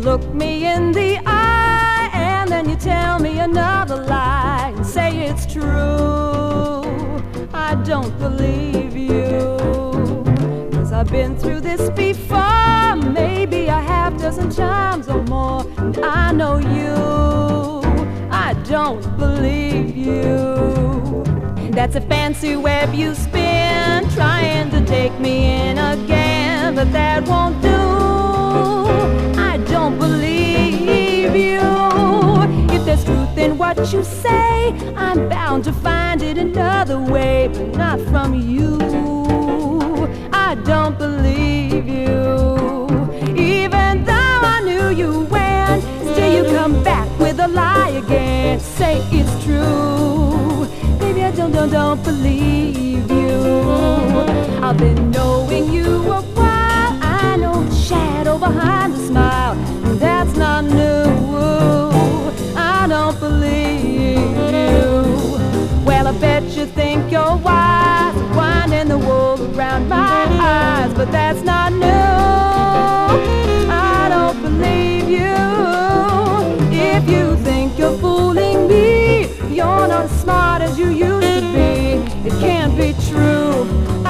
look me in the eye and then you tell me another lie and say it's true. I don't believe you, 'cause I've been through this before, maybe a half dozen times or more, and I know you. I don't believe you. That's a fancy web you spin, trying to take me in again, but that won't do. I don't believe you. If there's truth in what you say, I'm bound to find it another way, but not from you. I don't believe you. Even though I knew you when, still you come back with a lie again. Say it's true. Baby, I don't believe you. I've been knowing you a while. I know the shadow behind the smile, and that's not new. I don't believe you. Well, I bet you think you're wise, winding the wool around my eyes, but that's not new. I don't believe you. If you think you're fooling me, you're not as smart as you